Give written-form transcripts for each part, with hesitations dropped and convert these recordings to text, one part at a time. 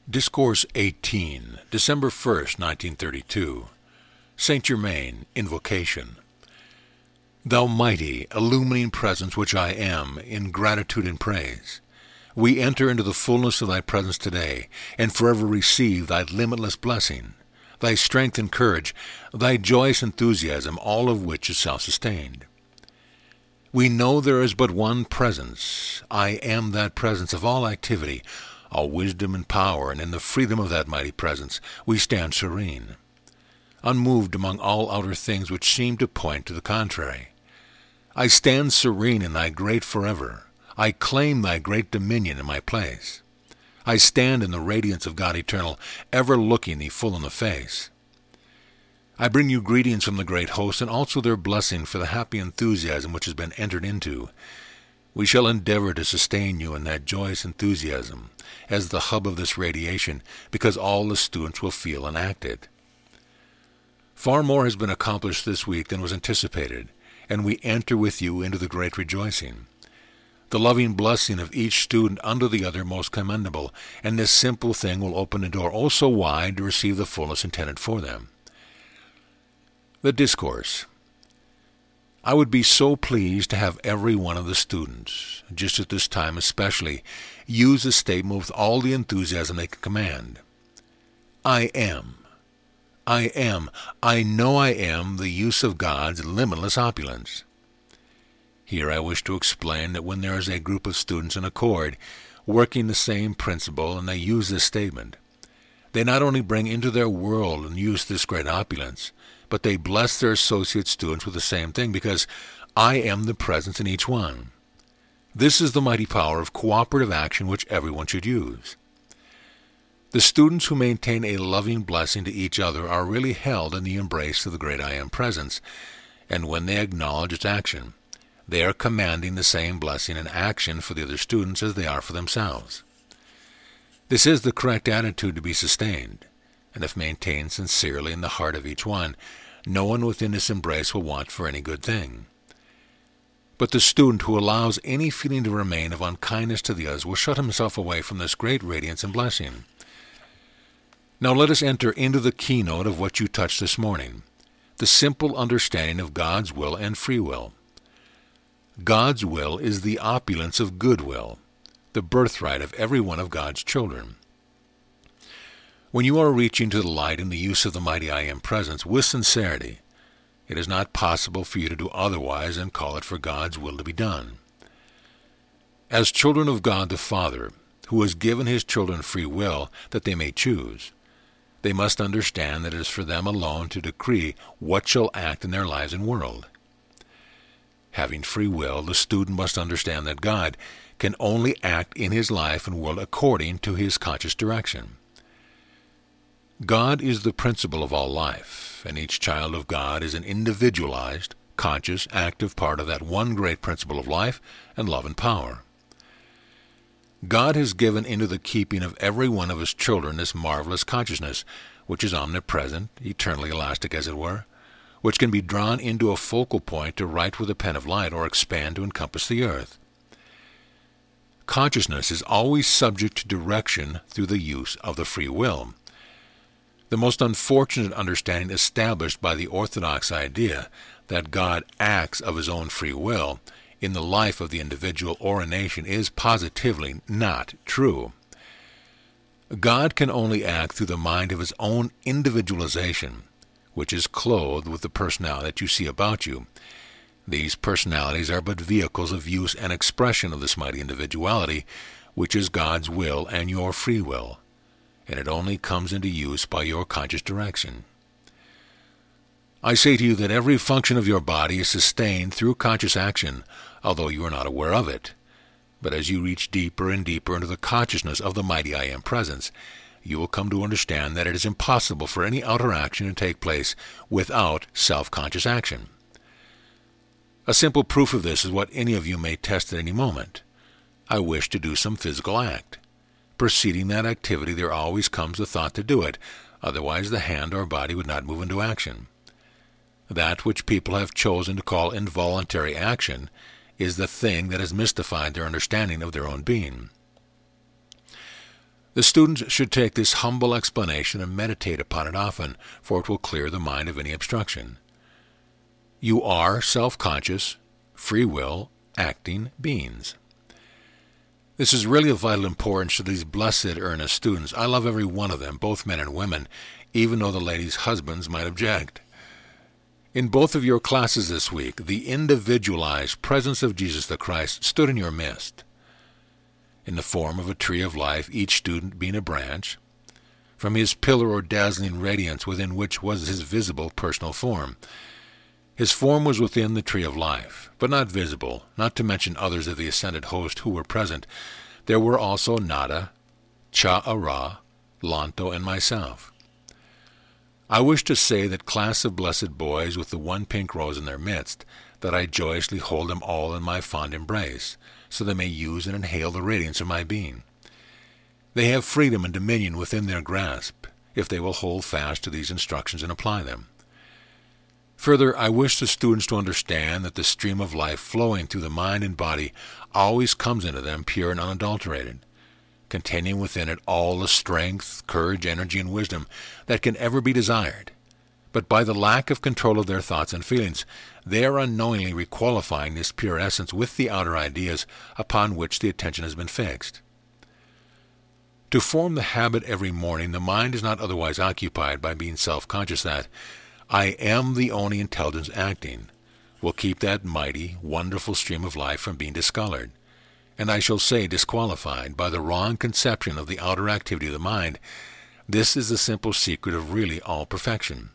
Discourse 18, December 1st, 1932. Saint Germain, Invocation. Thou mighty, illumining presence which I am, in gratitude and praise, we enter into the fullness of thy presence today, and forever receive thy limitless blessing, thy strength and courage, thy joyous enthusiasm, all of which is self-sustained. We know there is but one presence. I am that presence of all activity, all wisdom and power, and in the freedom of that mighty presence we stand serene, unmoved among all outer things which seem to point to the contrary. I stand serene in thy great forever. I claim thy great dominion in my place. I stand in the radiance of God eternal, ever looking thee full in the face. I bring you greetings from the great host, and also their blessing for the happy enthusiasm which has been entered into. We shall endeavor to sustain you in that joyous enthusiasm as the hub of this radiation, because all the students will feel and act it. Far more has been accomplished this week than was anticipated, and we enter with you into the great rejoicing. The loving blessing of each student under the other most commendable, and this simple thing will open the door oh so wide to receive the fullness intended for them. The Discourse. I would be so pleased to have every one of the students, just at this time especially, use this statement with all the enthusiasm they can command. I am. I am. I know I am the use of God's limitless opulence. Here I wish to explain that when there is a group of students in accord, working the same principle, and they use this statement, they not only bring into their world and use this great opulence, but they bless their associate students with the same thing, because I am the presence in each one. This is the mighty power of cooperative action which everyone should use. The students who maintain a loving blessing to each other are really held in the embrace of the great I Am presence, and when they acknowledge its action, they are commanding the same blessing and action for the other students as they are for themselves. This is the correct attitude to be sustained, and if maintained sincerely in the heart of each one, no one within this embrace will want for any good thing. But the student who allows any feeling to remain of unkindness to the others will shut himself away from this great radiance and blessing. Now let us enter into the keynote of what you touched this morning, the simple understanding of God's will and free will. God's will is the opulence of goodwill, the birthright of every one of God's children. When you are reaching to the light in the use of the mighty I Am presence with sincerity, it is not possible for you to do otherwise than call it for God's will to be done. As children of God the Father, who has given his children free will that they may choose, they must understand that it is for them alone to decree what shall act in their lives and world. Having free will, the student must understand that God can only act in his life and world according to his conscious direction. God is the principle of all life, and each child of God is an individualized, conscious, active part of that one great principle of life and love and power. God has given into the keeping of every one of his children this marvelous consciousness, which is omnipresent, eternally elastic as it were, which can be drawn into a focal point to write with a pen of light or expand to encompass the earth. Consciousness is always subject to direction through the use of the free will. The most unfortunate understanding established by the orthodox idea that God acts of his own free will in the life of the individual or a nation is positively not true. God can only act through the mind of his own individualization, which is clothed with the personality that you see about you. These personalities are but vehicles of use and expression of this mighty individuality, which is God's will and your free will, and it only comes into use by your conscious direction. I say to you that every function of your body is sustained through conscious action, although you are not aware of it. But as you reach deeper and deeper into the consciousness of the mighty I Am presence, you will come to understand that it is impossible for any outer action to take place without self-conscious action. A simple proof of this is what any of you may test at any moment. I wish to do some physical act. Preceding that activity there always comes the thought to do it, otherwise the hand or body would not move into action. That which people have chosen to call involuntary action is the thing that has mystified their understanding of their own being. The students should take this humble explanation and meditate upon it often, for it will clear the mind of any obstruction. You are self-conscious, free will, acting beings. This is really of vital importance to these blessed, earnest students. I love every one of them, both men and women, even though the ladies' husbands might object. In both of your classes this week, the individualized presence of Jesus the Christ stood in your midst, in the form of a tree of life, each student being a branch, from his pillar or dazzling radiance within which was his visible personal form. His form was within the tree of life, but not visible, not to mention others of the ascended host who were present. There were also Nada, Cha-Ara, Lanto, and myself. I wish to say that class of blessed boys with the one pink rose in their midst, that I joyously hold them all in my fond embrace, so they may use and inhale the radiance of my being. They have freedom and dominion within their grasp, if they will hold fast to these instructions and apply them. Further, I wish the students to understand that the stream of life flowing through the mind and body always comes into them pure and unadulterated, containing within it all the strength, courage, energy, and wisdom that can ever be desired. But by the lack of control of their thoughts and feelings, they are unknowingly requalifying this pure essence with the outer ideas upon which the attention has been fixed. To form the habit every morning, the mind is not otherwise occupied by being self-conscious that I am the only intelligence acting, will keep that mighty, wonderful stream of life from being discolored, and I shall say disqualified by the wrong conception of the outer activity of the mind. This is the simple secret of really all perfection.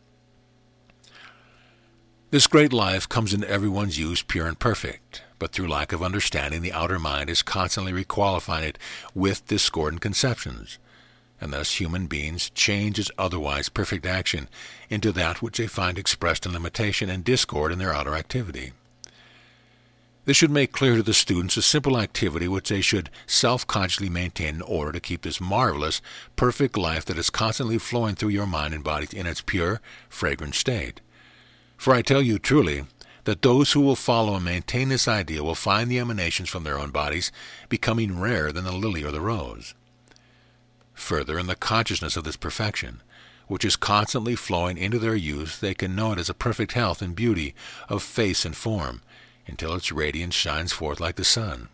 This great life comes into everyone's use pure and perfect, but through lack of understanding, the outer mind is constantly requalifying it with discordant conceptions, and thus human beings change its otherwise perfect action into that which they find expressed in limitation and discord in their outer activity. This should make clear to the students a simple activity which they should self-consciously maintain in order to keep this marvelous, perfect life that is constantly flowing through your mind and body in its pure, fragrant state. For I tell you truly that those who will follow and maintain this idea will find the emanations from their own bodies becoming rarer than the lily or the rose. Further, in the consciousness of this perfection, which is constantly flowing into their use, they can know it as a perfect health and beauty of face and form, until its radiance shines forth like the sun.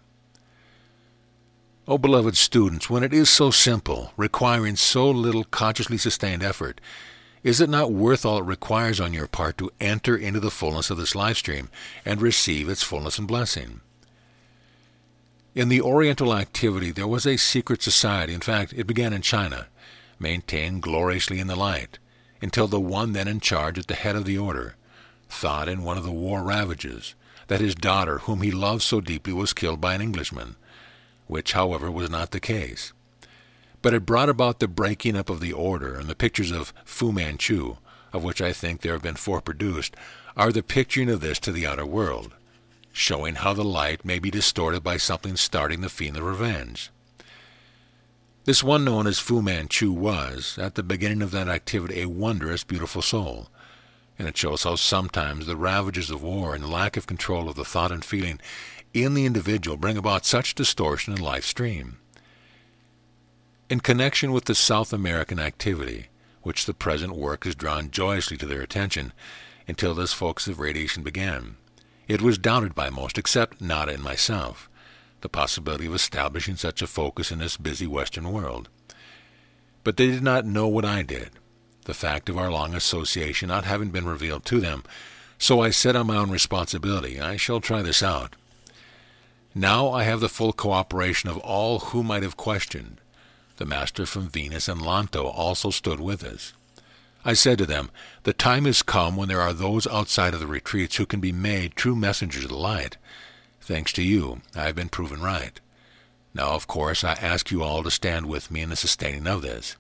O beloved students, when it is so simple, requiring so little consciously sustained effort, is it not worth all it requires on your part to enter into the fullness of this life stream and receive its fullness and blessing? In the Oriental activity, there was a secret society. In fact, it began in China, maintained gloriously in the light, until the one then in charge at the head of the order thought in one of the war ravages that his daughter, whom he loved so deeply, was killed by an Englishman, which, however, was not the case. But it brought about the breaking up of the order, and the pictures of Fu Manchu, of which I think there have been 4 produced, are the picturing of this to the outer world, showing how the light may be distorted by something starting the fiend of revenge. This one known as Fu Manchu was, at the beginning of that activity, a wondrous, beautiful soul, and it shows how sometimes the ravages of war and the lack of control of the thought and feeling in the individual bring about such distortion in life stream. In connection with the South American activity, which the present work has drawn joyously to their attention until this focus of radiation began, it was doubted by most, except Nada and myself, the possibility of establishing such a focus in this busy Western world. But they did not know what I did, the fact of our long association not having been revealed to them, so I said on my own responsibility, I shall try this out. Now I have the full cooperation of all who might have questioned. The master from Venus and Lanto also stood with us. I said to them, the time has come when there are those outside of the retreats who can be made true messengers of the light. Thanks to you, I have been proven right. Now, of course, I ask you all to stand with me in the sustaining of this.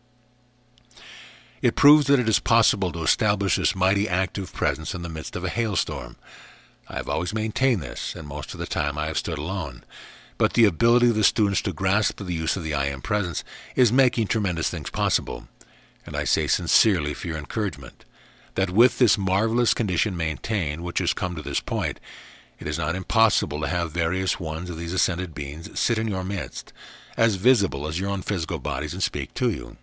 It proves that it is possible to establish this mighty active presence in the midst of a hailstorm. I have always maintained this, and most of the time I have stood alone. But the ability of the students to grasp the use of the I Am Presence is making tremendous things possible. And I say sincerely for your encouragement, that with this marvelous condition maintained, which has come to this point, it is not impossible to have various ones of these ascended beings sit in your midst, as visible as your own physical bodies, and speak to you.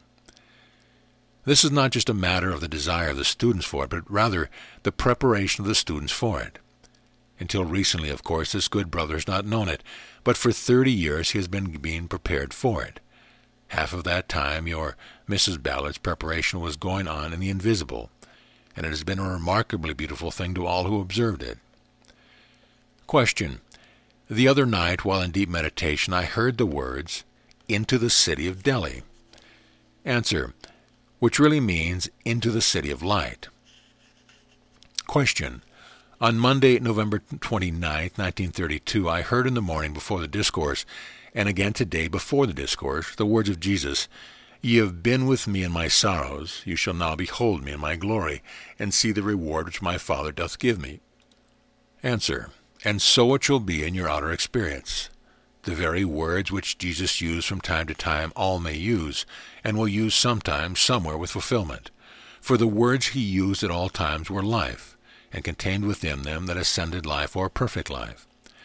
This is not just a matter of the desire of the students for it, but rather the preparation of the students for it. Until recently, of course, this good brother has not known it, but for 30 years he has been being prepared for it. Half of that time your Mrs. Ballard's preparation was going on in the invisible, and it has been a remarkably beautiful thing to all who observed it. Question. The other night, while in deep meditation, I heard the words, "into the city of Delhi." Answer. Which really means, into the city of light. Question. On Monday, November 29, 1932, I heard in the morning before the discourse, and again today before the discourse, the words of Jesus, "Ye have been with me in my sorrows, you shall now behold me in my glory, and see the reward which my Father doth give me." Answer. And so it shall be in your outer experience. The very words which Jesus used from time to time all may use, and will use sometime somewhere with fulfillment. For the words he used at all times were life, and contained within them that ascended life or perfect life.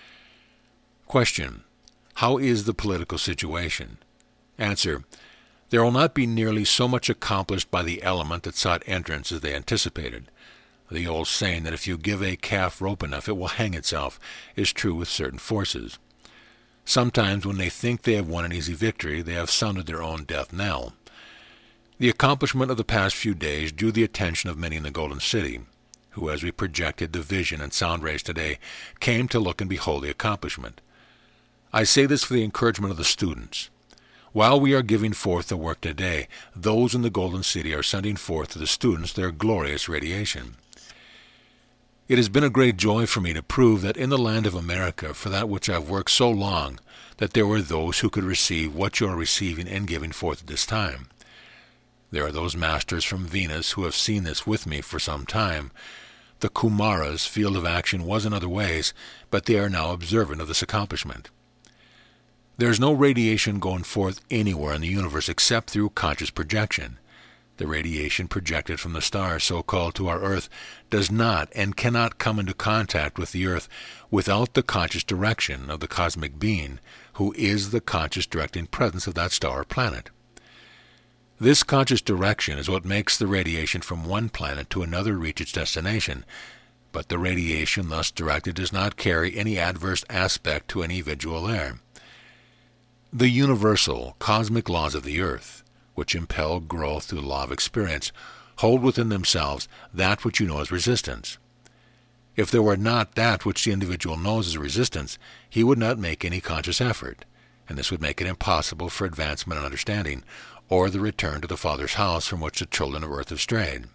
Question. How is the political situation? Answer. There will not be nearly so much accomplished by the element that sought entrance as they anticipated. The old saying that if you give a calf rope enough it will hang itself is true with certain forces. Sometimes when they think they have won an easy victory, they have sounded their own death knell. The accomplishment of the past few days drew the attention of many in the Golden City, who, as we projected the vision and sound rays today, came to look and behold the accomplishment. I say this for the encouragement of the students. While we are giving forth the work today, those in the Golden City are sending forth to the students their glorious radiation. It has been a great joy for me to prove that in the land of America, for that which I have worked so long, that there were those who could receive what you are receiving and giving forth at this time. There are those masters from Venus who have seen this with me for some time. The Kumaras' field of action was in other ways, but they are now observant of this accomplishment. There is no radiation going forth anywhere in the universe except through conscious projection. The radiation projected from the stars, so-called, to our Earth does not and cannot come into contact with the Earth without the conscious direction of the cosmic being, who is the conscious directing presence of that star or planet. This conscious direction is what makes the radiation from one planet to another reach its destination, but the radiation thus directed does not carry any adverse aspect to any individual there. The universal, cosmic laws of the Earth, which impel growth through the law of experience, hold within themselves that which you know as resistance. If there were not that which the individual knows as resistance, he would not make any conscious effort, and this would make it impossible for advancement and understanding, or the return to the Father's house from which the children of earth have strayed.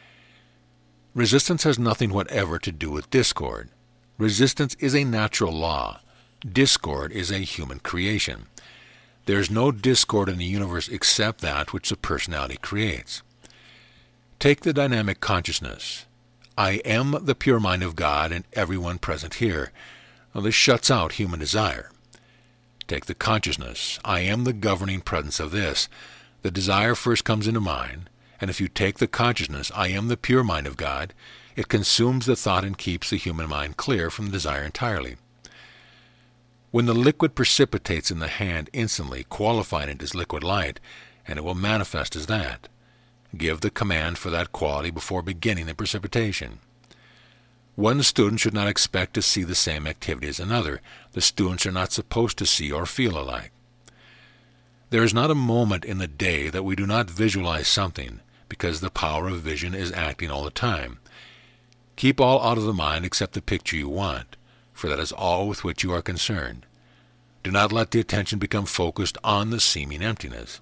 Resistance has nothing whatever to do with discord. Resistance is a natural law. Discord is a human creation. There is no discord in the universe except that which the personality creates. Take the dynamic consciousness. I am the pure mind of God and everyone present here. Well, this shuts out human desire. Take the consciousness. I am the governing presence of this. The desire first comes into mind, and if you take the consciousness, I am the pure mind of God, it consumes the thought and keeps the human mind clear from desire entirely. When the liquid precipitates in the hand instantly, qualifying it as liquid light, and it will manifest as that. Give the command for that quality before beginning the precipitation. One student should not expect to see the same activity as another. The students are not supposed to see or feel alike. There is not a moment in the day that we do not visualize something, because the power of vision is acting all the time. Keep all out of the mind except the picture you want, for that is all with which you are concerned. Do not let the attention become focused on the seeming emptiness.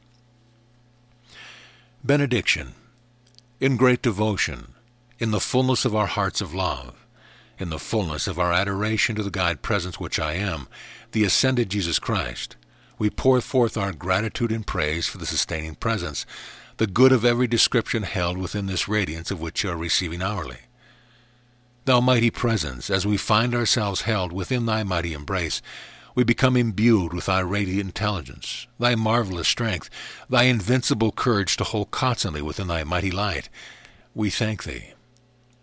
Benediction. In great devotion, in the fullness of our hearts of love, in the fullness of our adoration to the God Presence which I am, the ascended Jesus Christ, we pour forth our gratitude and praise for the sustaining presence, the good of every description held within this radiance of which you are receiving hourly. Thou mighty presence, as we find ourselves held within thy mighty embrace, we become imbued with thy radiant intelligence, thy marvelous strength, thy invincible courage to hold constantly within thy mighty light. We thank thee.